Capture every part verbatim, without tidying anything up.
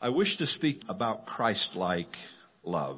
I wish to speak about Christ-like love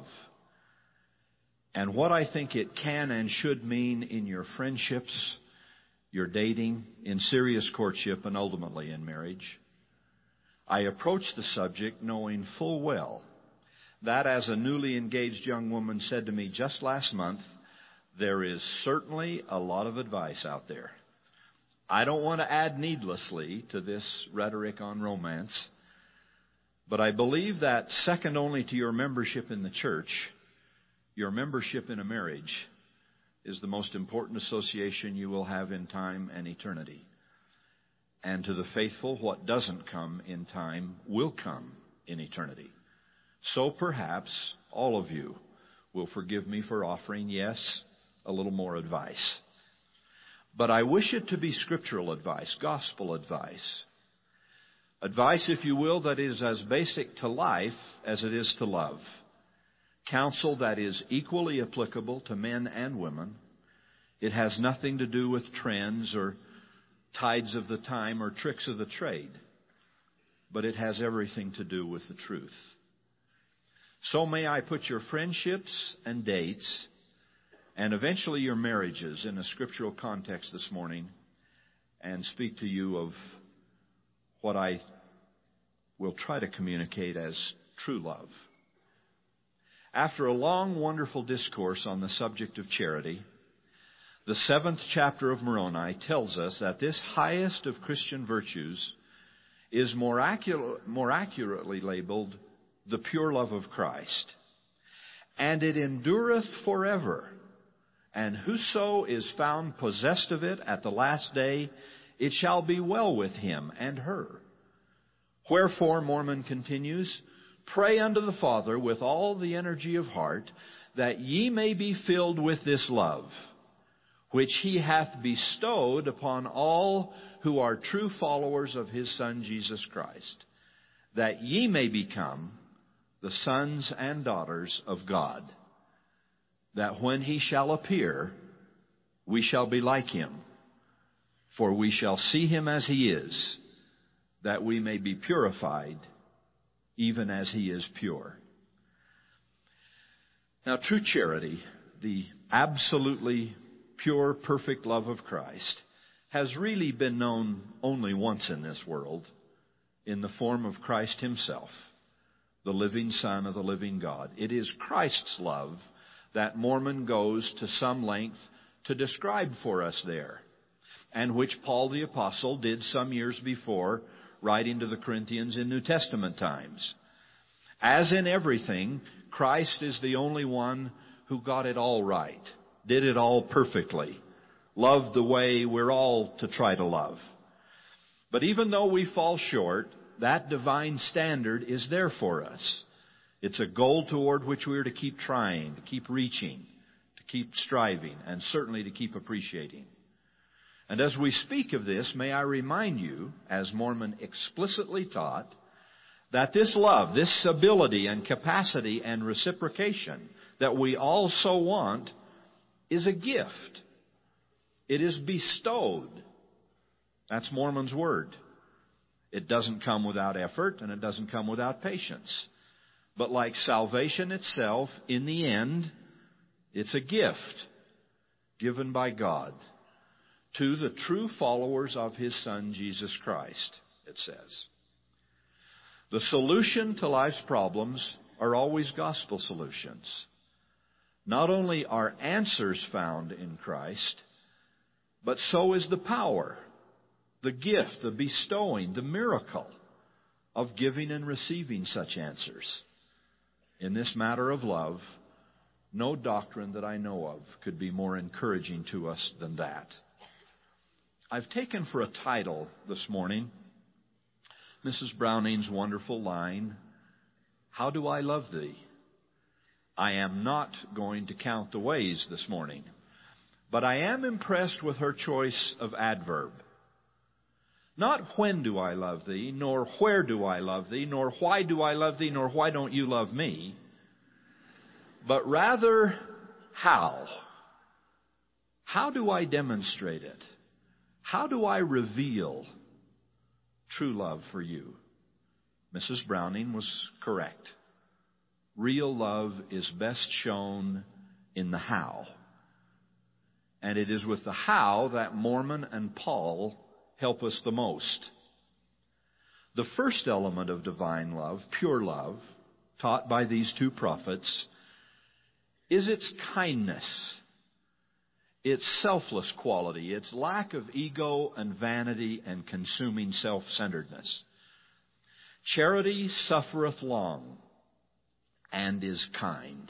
and what I think it can and should mean in your friendships, your dating, in serious courtship, and ultimately in marriage. I approach the subject knowing full well that, as a newly engaged young woman said to me just last month, there is certainly a lot of advice out there. I don't want to add needlessly to this rhetoric on romance, but I believe that second only to your membership in the church, your membership in a marriage is the most important association you will have in time and eternity. And to the faithful, what doesn't come in time will come in eternity. So perhaps all of you will forgive me for offering, yes, a little more advice. But I wish it to be scriptural advice, gospel advice. Advice, if you will, that is as basic to life as it is to love. Counsel that is equally applicable to men and women. It has nothing to do with trends or tides of the time or tricks of the trade, but it has everything to do with the truth. So may I put your friendships and dates and eventually your marriages in a scriptural context this morning and speak to you of what I will try to communicate as true love. After a long, wonderful discourse on the subject of charity, the seventh chapter of Moroni tells us that this highest of Christian virtues is more, accurate, more accurately labeled the pure love of Christ. And it endureth forever. And whoso is found possessed of it at the last day, it shall be well with him and her. Wherefore, Mormon continues, pray unto the Father with all the energy of heart, that ye may be filled with this love, which he hath bestowed upon all who are true followers of his Son Jesus Christ, that ye may become the sons and daughters of God, that when he shall appear, we shall be like him, for we shall see him as he is, that we may be purified even as he is pure. Now, true charity, the absolutely pure, perfect love of Christ, has really been known only once in this world, in the form of Christ himself, the living Son of the living God. It is Christ's love that Mormon goes to some length to describe for us there, and which Paul the Apostle did some years before, writing to the Corinthians in New Testament times. As in everything, Christ is the only one who got it all right, did it all perfectly, loved the way we're all to try to love. But even though we fall short, that divine standard is there for us. It's a goal toward which we are to keep trying, to keep reaching, to keep striving, and certainly to keep appreciating. And as we speak of this, may I remind you, as Mormon explicitly taught, that this love, this ability and capacity and reciprocation that we all so want is a gift. It is bestowed. That's Mormon's word. It doesn't come without effort, and it doesn't come without patience. But like salvation itself, in the end, it's a gift given by God to the true followers of his Son, Jesus Christ, it says. The solution to life's problems are always gospel solutions. Not only are answers found in Christ, but so is the power, the gift, the bestowing, the miracle of giving and receiving such answers. In this matter of love, no doctrine that I know of could be more encouraging to us than that. I've taken for a title this morning Missus Browning's wonderful line, "How do I love thee?" I am not going to count the ways this morning, but I am impressed with her choice of adverb. Not when do I love thee, nor where do I love thee, nor why do I love thee, nor why don't you love me, but rather how. How do I demonstrate it? How do I reveal true love for you? Missus Browning was correct. Real love is best shown in the how. And it is with the how that Mormon and Paul help us the most. The first element of divine love, pure love, taught by these two prophets, is its kindness, its selfless quality, its lack of ego and vanity and consuming self-centeredness. Charity suffereth long and is kind.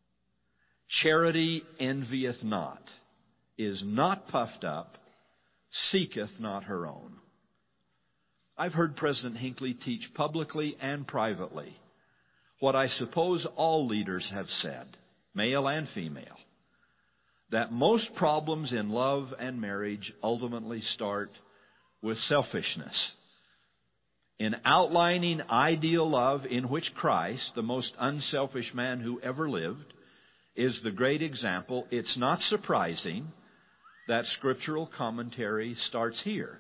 Charity envieth not, is not puffed up, seeketh not her own. I've heard President Hinckley teach publicly and privately what I suppose all leaders have said, male and female, that most problems in love and marriage ultimately start with selfishness. In outlining ideal love in which Christ, the most unselfish man who ever lived, is the great example, it's not surprising that scriptural commentary starts here.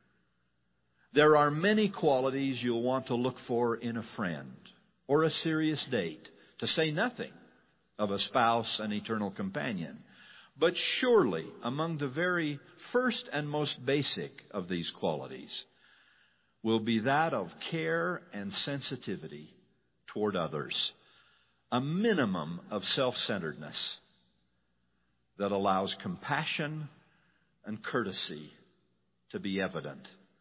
There are many qualities you'll want to look for in a friend or a serious date, to say nothing of a spouse and eternal companion. But surely, among the very first and most basic of these qualities will be that of care and sensitivity toward others, a minimum of self-centeredness that allows compassion and courtesy to be evident.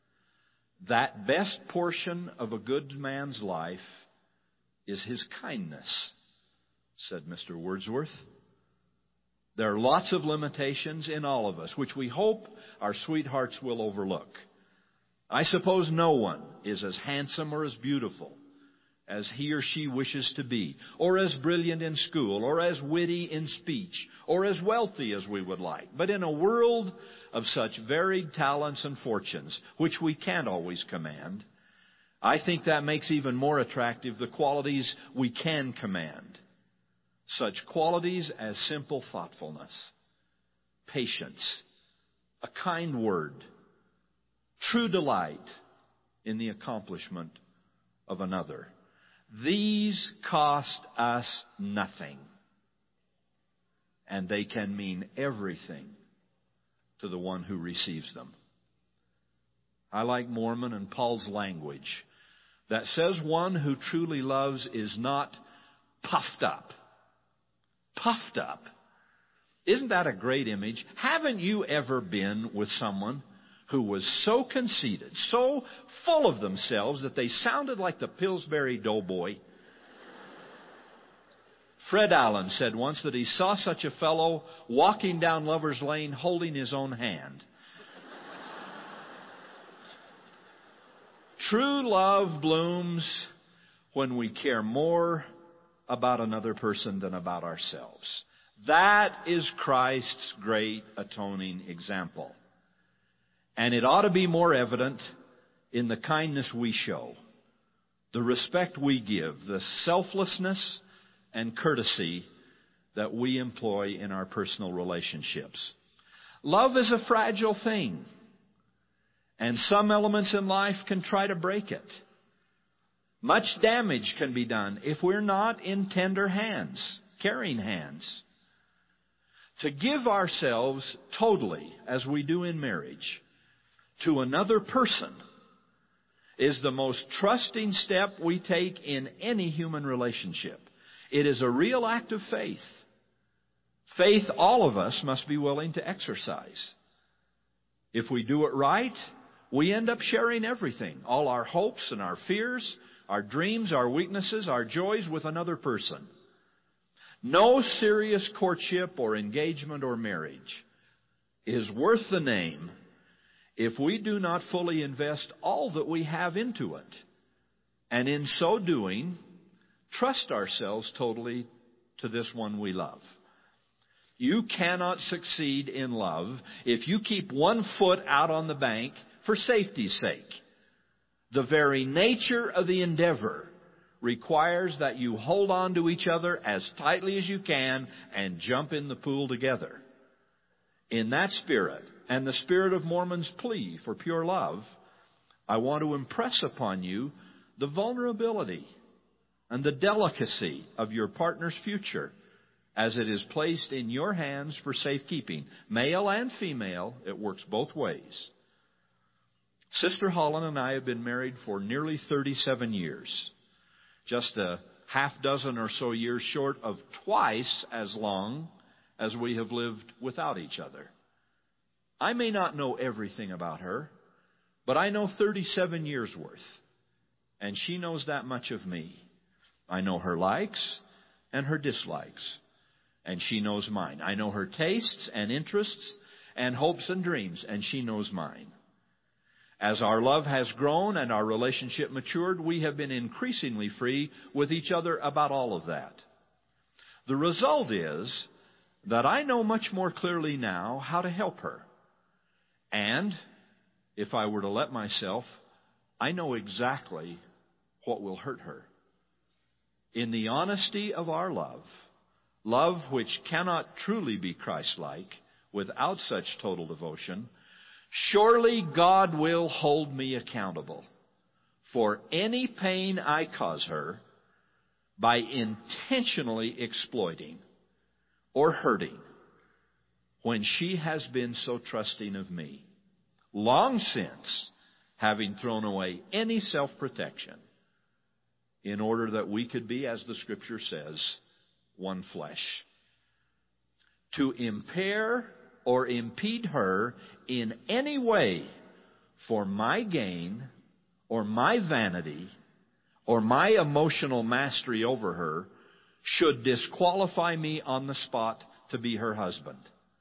That best portion of a good man's life is his kindness, said Mister Wordsworth. There are lots of limitations in all of us, which we hope our sweethearts will overlook. I suppose no one is as handsome or as beautiful as he or she wishes to be, or as brilliant in school, or as witty in speech, or as wealthy as we would like. But in a world of such varied talents and fortunes, which we can't always command, I think that makes even more attractive the qualities we can command. Such qualities as simple thoughtfulness, patience, a kind word, true delight in the accomplishment of another. These cost us nothing, and they can mean everything to the one who receives them. I like Mormon and Paul's language that says one who truly loves is not puffed up. Puffed up. Isn't that a great image? Haven't you ever been with someone who was so conceited, so full of themselves that they sounded like the Pillsbury Doughboy? Fred Allen said once that he saw such a fellow walking down Lover's Lane holding his own hand. True love blooms when we care more about another person than about ourselves. That is Christ's great atoning example. And it ought to be more evident in the kindness we show, the respect we give, the selflessness and courtesy that we employ in our personal relationships. Love is a fragile thing, and some elements in life can try to break it. Much damage can be done if we're not in tender hands, caring hands. To give ourselves totally, as we do in marriage, to another person is the most trusting step we take in any human relationship. It is a real act of faith. Faith all of us must be willing to exercise. If we do it right, we end up sharing everything, all our hopes and our fears, our dreams, our weaknesses, our joys with another person. No serious courtship or engagement or marriage is worth the name if we do not fully invest all that we have into it, and in so doing, trust ourselves totally to this one we love. You cannot succeed in love if you keep one foot out on the bank for safety's sake. The very nature of the endeavor requires that you hold on to each other as tightly as you can and jump in the pool together. In that spirit, and the spirit of Mormon's plea for pure love, I want to impress upon you the vulnerability and the delicacy of your partner's future as it is placed in your hands for safekeeping. Male and female, it works both ways. Sister Holland and I have been married for nearly thirty-seven years. Just a half dozen or so years short of twice as long as we have lived without each other. I may not know everything about her, but I know thirty-seven years worth. And she knows that much of me. I know her likes and her dislikes. And she knows mine. I know her tastes and interests and hopes and dreams. And she knows mine. As our love has grown and our relationship matured, we have been increasingly free with each other about all of that. The result is that I know much more clearly now how to help her. And if I were to let myself, I know exactly what will hurt her. In the honesty of our love, love which cannot truly be Christ-like without such total devotion, surely God will hold me accountable for any pain I cause her by intentionally exploiting or hurting when she has been so trusting of me, long since having thrown away any self-protection in order that we could be, as the Scripture says, one flesh. To impair or impede her in any way for my gain or my vanity or my emotional mastery over her should disqualify me on the spot to be her husband.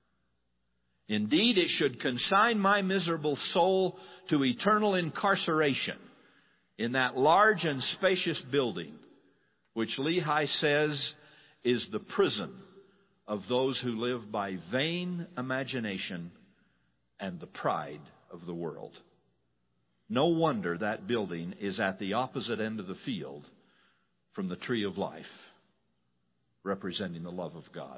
Indeed, it should consign my miserable soul to eternal incarceration in that large and spacious building, which Lehi says is the prison of those who live by vain imagination and the pride of the world. No wonder that building is at the opposite end of the field from the tree of life, representing the love of God.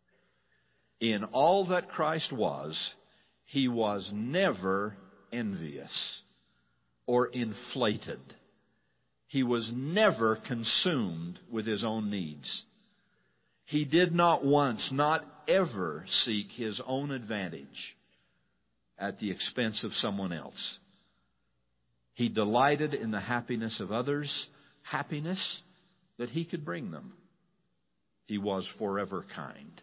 In all that Christ was, He was never envious or inflated. He was never consumed with His own needs. He did not once, not ever seek His own advantage at the expense of someone else. He delighted in the happiness of others, happiness that He could bring them. He was forever kind.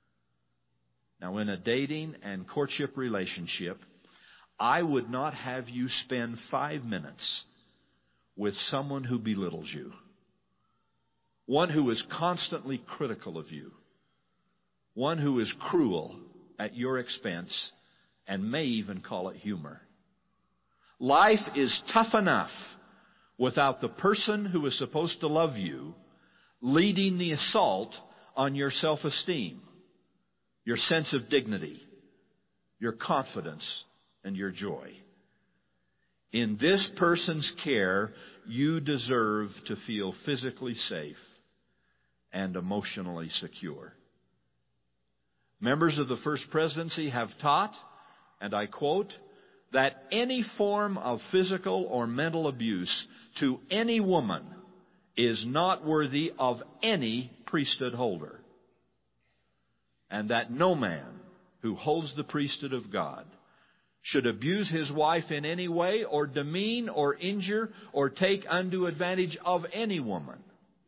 Now, in a dating and courtship relationship, I would not have you spend five minutes with someone who belittles you, one who is constantly critical of you, one who is cruel at your expense and may even call it humor. Life is tough enough without the person who is supposed to love you leading the assault on your self-esteem, your sense of dignity, your confidence, and your joy. In this person's care, you deserve to feel physically safe and emotionally secure. Members of the First Presidency have taught, and I quote, that any form of physical or mental abuse to any woman is not worthy of any priesthood holder, and that no man who holds the priesthood of God should abuse his wife in any way or demean or injure or take undue advantage of any woman.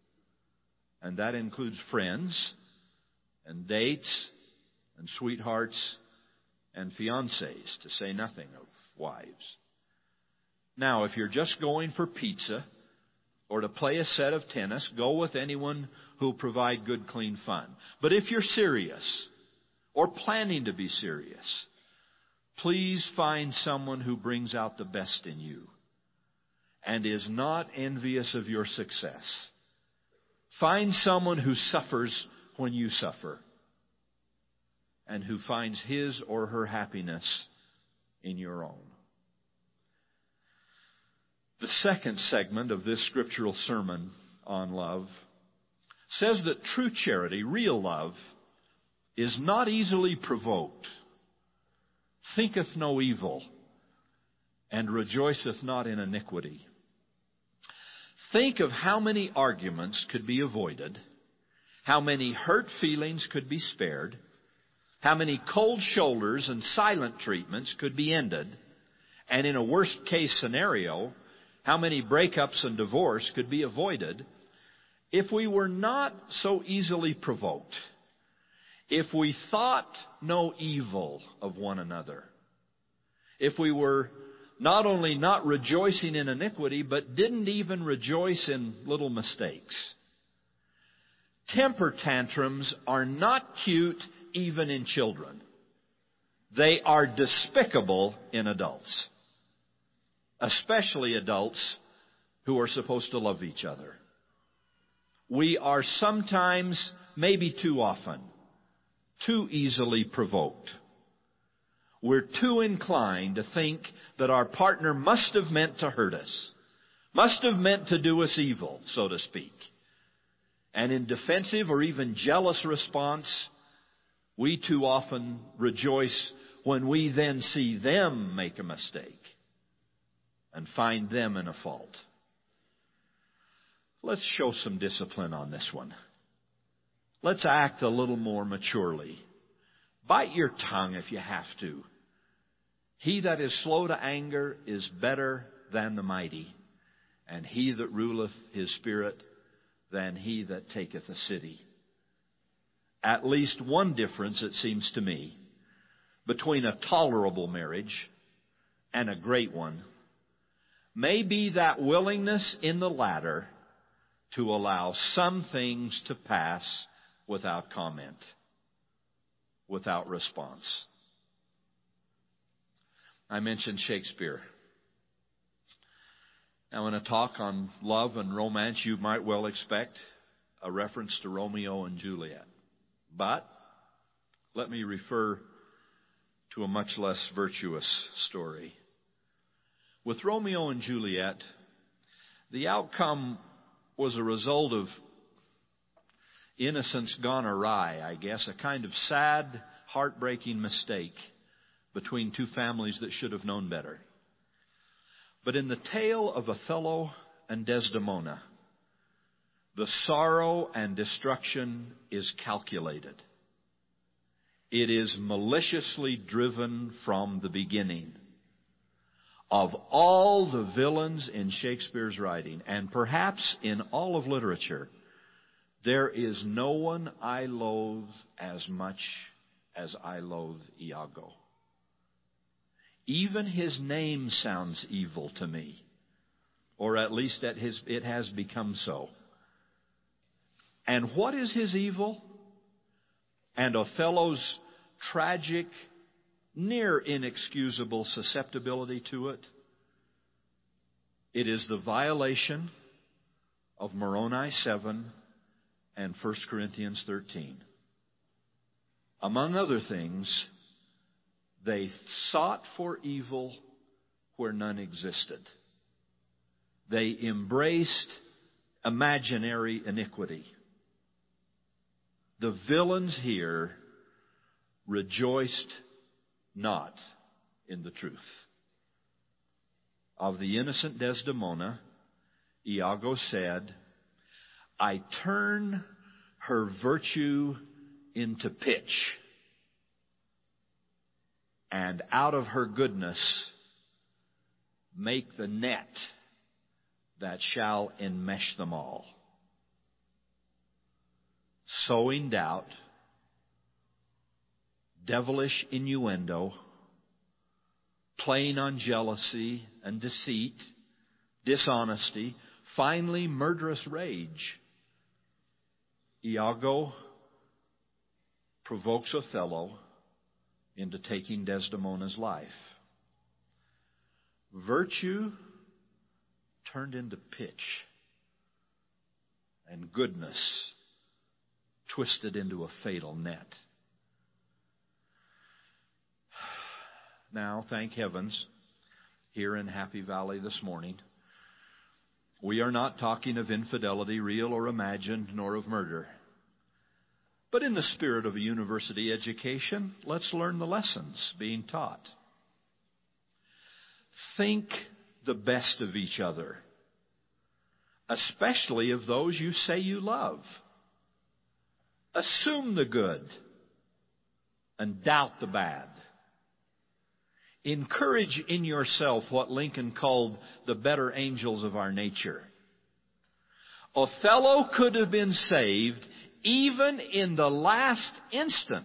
And that includes friends and dates and sweethearts and fiancés, to say nothing of wives. Now, if you're just going for pizza or to play a set of tennis, go with anyone who'll provide good, clean fun. But if you're serious or planning to be serious, please find someone who brings out the best in you and is not envious of your success. Find someone who suffers when you suffer and who finds his or her happiness in your own. The second segment of this scriptural sermon on love says that true charity, real love, is not easily provoked, thinketh no evil, and rejoiceth not in iniquity. Think of how many arguments could be avoided, how many hurt feelings could be spared, how many cold shoulders and silent treatments could be ended, and in a worst-case scenario, how many breakups and divorce could be avoided if we were not so easily provoked, if we thought no evil of one another, if we were not only not rejoicing in iniquity, but didn't even rejoice in little mistakes. Temper tantrums are not cute even in children. They are despicable in adults, especially adults who are supposed to love each other. We are sometimes, maybe too often, too easily provoked. We're too inclined to think that our partner must have meant to hurt us, must have meant to do us evil, so to speak. And in defensive or even jealous response, we too often rejoice when we then see them make a mistake and find them in a fault. Let's show some discipline on this one. Let's act a little more maturely. Bite your tongue if you have to. He that is slow to anger is better than the mighty, and he that ruleth his spirit than he that taketh a city. At least one difference, it seems to me, between a tolerable marriage and a great one may be that willingness in the latter to allow some things to pass without comment, without response. I mentioned Shakespeare. Now, in a talk on love and romance, you might well expect a reference to Romeo and Juliet. But let me refer to a much less virtuous story. With Romeo and Juliet, the outcome was a result of innocence gone awry, I guess, a kind of sad, heartbreaking mistake between two families that should have known better. But in the tale of Othello and Desdemona, the sorrow and destruction is calculated. It is maliciously driven from the beginning. Of all the villains in Shakespeare's writing, and perhaps in all of literature, there is no one I loathe as much as I loathe Iago. Even his name sounds evil to me, or at least that his, it has become so. And what is his evil? And Othello's tragic, near inexcusable susceptibility to it? It is the violation of Moroni seven and First Corinthians thirteen. Among other things, they sought for evil where none existed. They embraced imaginary iniquity. The villains here rejoiced not in the truth. Of the innocent Desdemona, Iago said, I turn her virtue into pitch, and out of her goodness make the net that shall enmesh them all. Sowing doubt, devilish innuendo, playing on jealousy and deceit, dishonesty, finally murderous rage. Iago provokes Othello into taking Desdemona's life. Virtue turned into pitch, and goodness twisted into a fatal net. Now, thank heavens, here in Happy Valley this morning, we are not talking of infidelity, real or imagined, nor of murder. But in the spirit of a university education, let's learn the lessons being taught. Think the best of each other. especially of those you say you love. Assume the good and doubt the bad. Encourage in yourself what Lincoln called the better angels of our nature. Othello could have been saved even in the last instant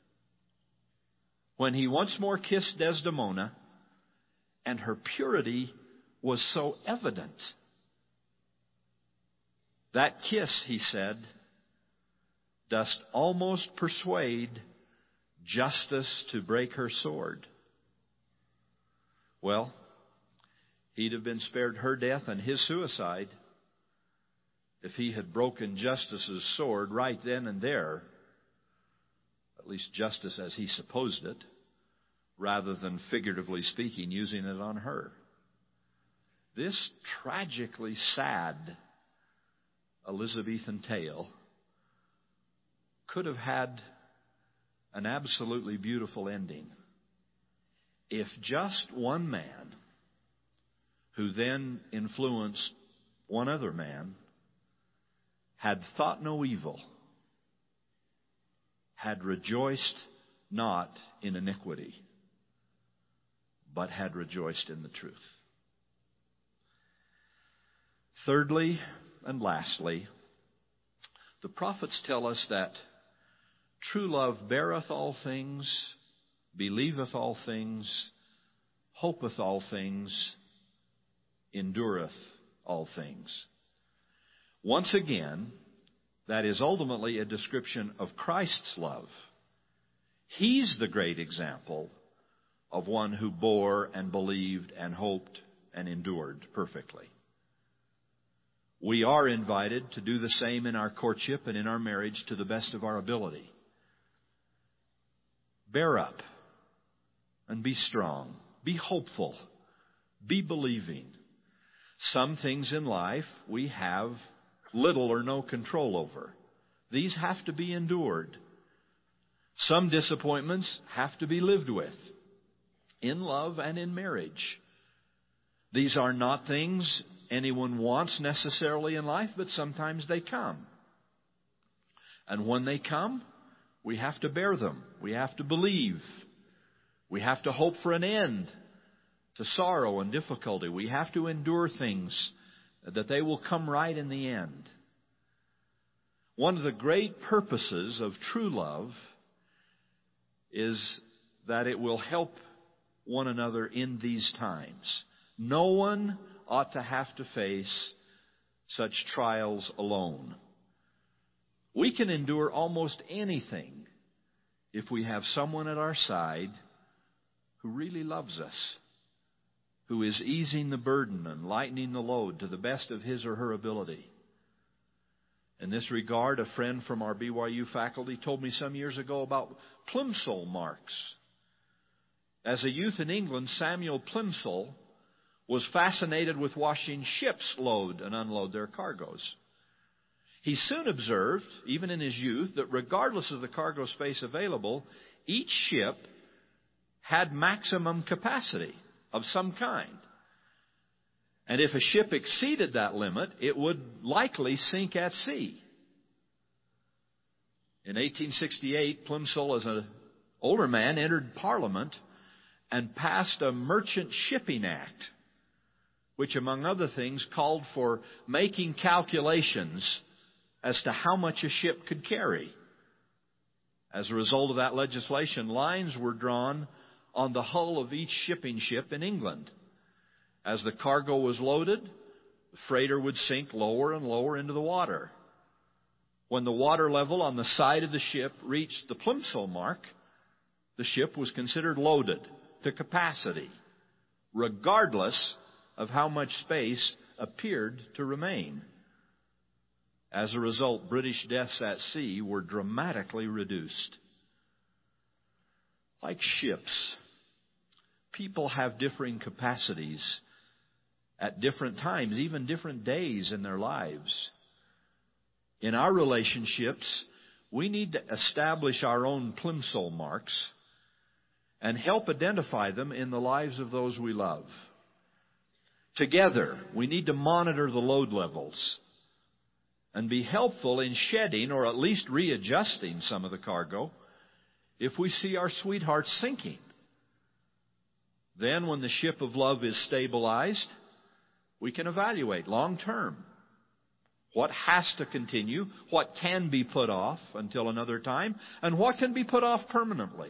when he once more kissed Desdemona, and her purity was so evident. That kiss, he said, dost almost persuade justice to break her sword. Well, he'd have been spared her death and his suicide if he had broken justice's sword right then and there, at least justice as he supposed it, rather than, figuratively speaking, using it on her. This tragically sad Elizabethan tale could have had an absolutely beautiful ending if just one man, who then influenced one other man, had thought no evil, had rejoiced not in iniquity, but had rejoiced in the truth. Thirdly and lastly, the prophets tell us that true love beareth all things, believeth all things, hopeth all things, endureth all things. Once again, that is ultimately a description of Christ's love. He's the great example of one who bore and believed and hoped and endured perfectly. We are invited to do the same in our courtship and in our marriage to the best of our ability. Bear up and be strong. Be hopeful. Be believing. Some things in life we have little or no control over. These have to be endured. Some disappointments have to be lived with, in love and in marriage. These are not things anyone wants necessarily in life, but sometimes they come. And when they come, we have to bear them. We have to believe. We have to hope for an end to sorrow and difficulty. We have to endure things that they will come right in the end. One of the great purposes of true love is that it will help one another in these times. No one ought to have to face such trials alone. We can endure almost anything if we have someone at our side who really loves us, who is easing the burden and lightening the load to the best of his or her ability. In this regard, a friend from our B Y U faculty told me some years ago about Plimsoll marks. As a youth in England, Samuel Plimsoll was fascinated with watching ships load and unload their cargoes. He soon observed, even in his youth, that regardless of the cargo space available, each ship had maximum capacity of some kind. And if a ship exceeded that limit, it would likely sink at sea. In eighteen sixty-eight, Plimsoll, as an older man, entered Parliament and passed a Merchant Shipping Act, which, among other things, called for making calculations as to how much a ship could carry. As a result of that legislation, lines were drawn on the hull of each shipping ship in England. As the cargo was loaded, the freighter would sink lower and lower into the water. When the water level on the side of the ship reached the Plimsoll mark, the ship was considered loaded to capacity, regardless of how much space appeared to remain. As a result, British deaths at sea were dramatically reduced. Like ships, people have differing capacities at different times, even different days in their lives. In our relationships, we need to establish our own Plimsoll marks and help identify them in the lives of those we love. Together, we need to monitor the load levels and be helpful in shedding or at least readjusting some of the cargo if we see our sweetheart sinking. Then, when the ship of love is stabilized, we can evaluate long term what has to continue, what can be put off until another time, and what can be put off permanently.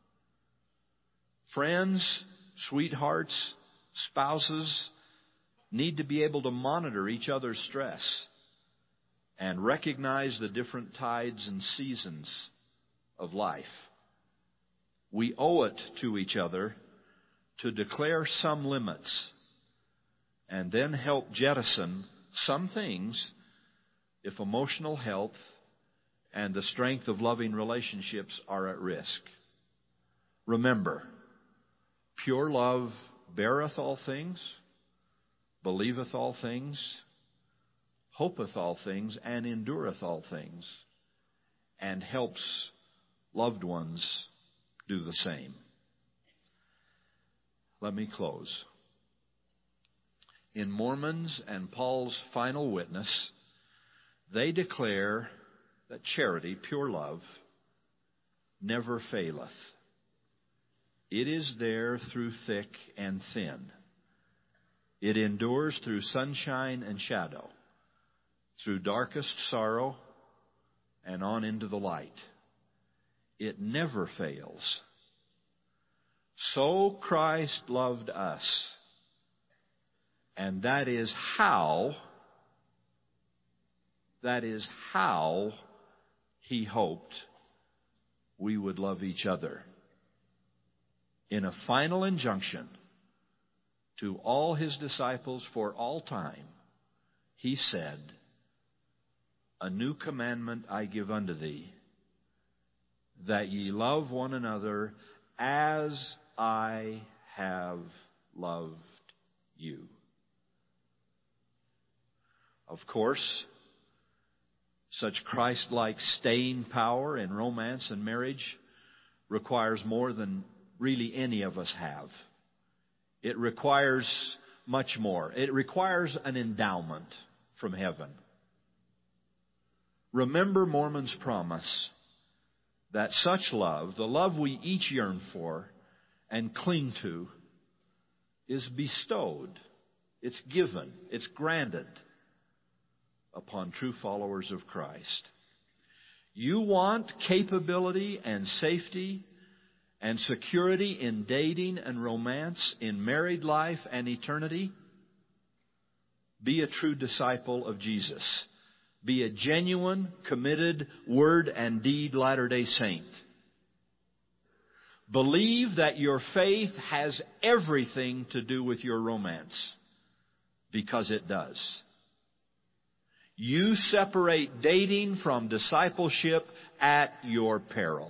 Friends, sweethearts, spouses need to be able to monitor each other's stress and recognize the different tides and seasons of life. We owe it to each other to declare some limits and then help jettison some things if emotional health and the strength of loving relationships are at risk. Remember, pure love beareth all things, believeth all things, hopeth all things, and endureth all things, and helps loved ones do the same. Let me close. In Mormon's and Paul's final witness, they declare that charity, pure love, never faileth. It is there through thick and thin. It endures through sunshine and shadow, through darkest sorrow and on into the light. It never fails. So Christ loved us, and that is how, that is how He hoped we would love each other. In a final injunction to all His disciples for all time, He said, "A new commandment I give unto thee, that ye love one another as I have loved you." Of course, such Christ-like staying power in romance and marriage requires more than really any of us have. It requires much more. It requires an endowment from heaven. Remember Mormon's promise that such love, the love we each yearn for and cling to, is bestowed, it's given, it's granted upon true followers of Christ. You want capability and safety and security in dating and romance, in married life and eternity? Be a true disciple of Jesus. Be a genuine, committed, word and deed Latter-day Saint. Believe that your faith has everything to do with your romance, because it does. You separate dating from discipleship at your peril.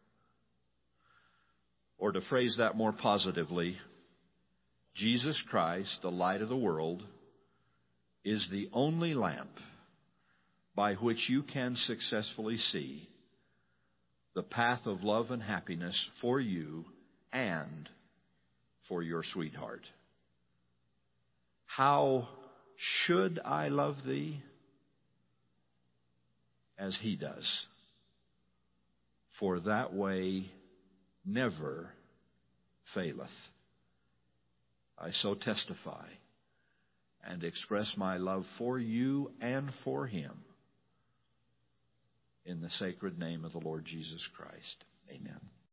Or to phrase that more positively, Jesus Christ, the light of the world, is the only lamp by which you can successfully see the path of love and happiness for you and for your sweetheart. How should I love thee? As He does. For that way never faileth. I so testify and express my love for you and for Him in the sacred name of the Lord Jesus Christ. Amen.